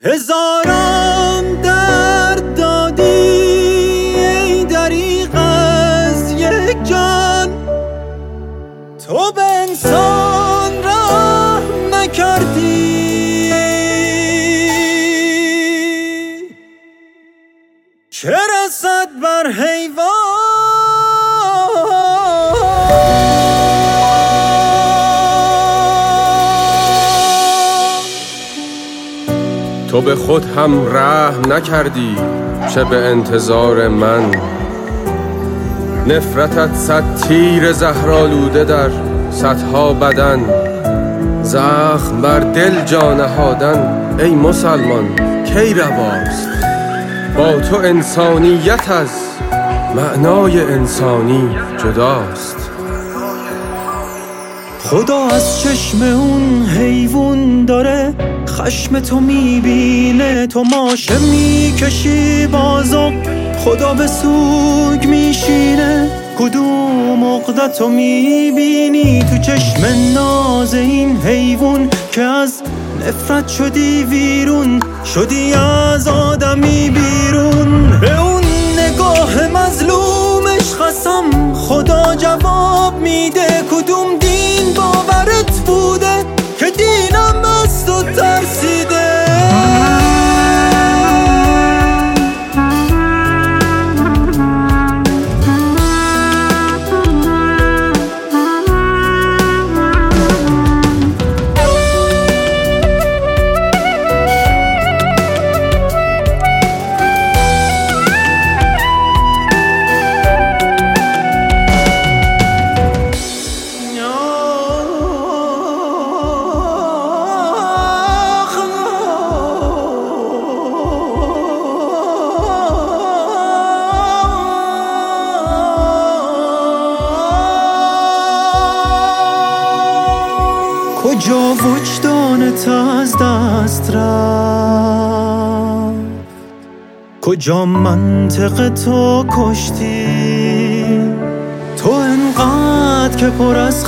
هزاران درد دادی ای دریغ از یک جان، تو به انسان رحم نکردی. چه رسد بر حیوان تو به خود هم رحم نکردی، چه به انتظار من. نفرتت صد تیر زهرآلوده در صدها بدن، زخم بر دل جا نهادن ای مسلمان کی رواست. با تو انسانیت از معنای انسانی جداست. خدا از چشم اون حیوان داره خشم تو میبینه، تو ماشه میکشی بازو خدا به سوگ میشینه. کدوم عقدتو میبینی تو چشم ناز این حیوان که از نفرت شدی ویرون، شدی از آدمی بیرون. به اون نگاه مظلومش قسم خدا جواب میده. کدوم دین باورت بوده که دینم از تو ترسیده؟ کجا وجدانت از دست رفت؟ کجا منطق تو کشتی؟ تو انقدر که پر از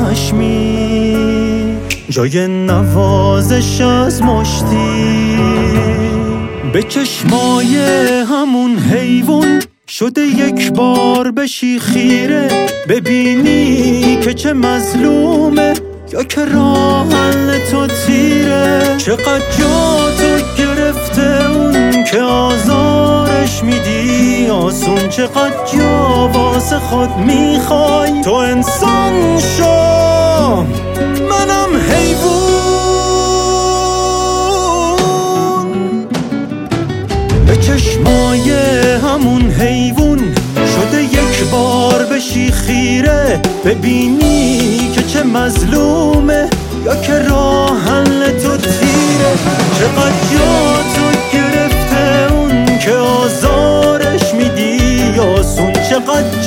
خشمی، جای نوازش از مشتی. به چشمای همون حیوان شده یک بار بشی خیره، ببینی که چه مظلومه یا که راه حل تو تیره. چقدر جا تو گرفته اون که آزارش میدی آسون، چقدر جا واسه خود میخوای تو انسان شو منم حیوان. به چشمای همون حیوان شده یک بار بشی خیره، ببینی که چه مظلومه یا که راه حل تو تیره. چقدر جا تو گرفته اون که آزارش میدی آسون، چقدر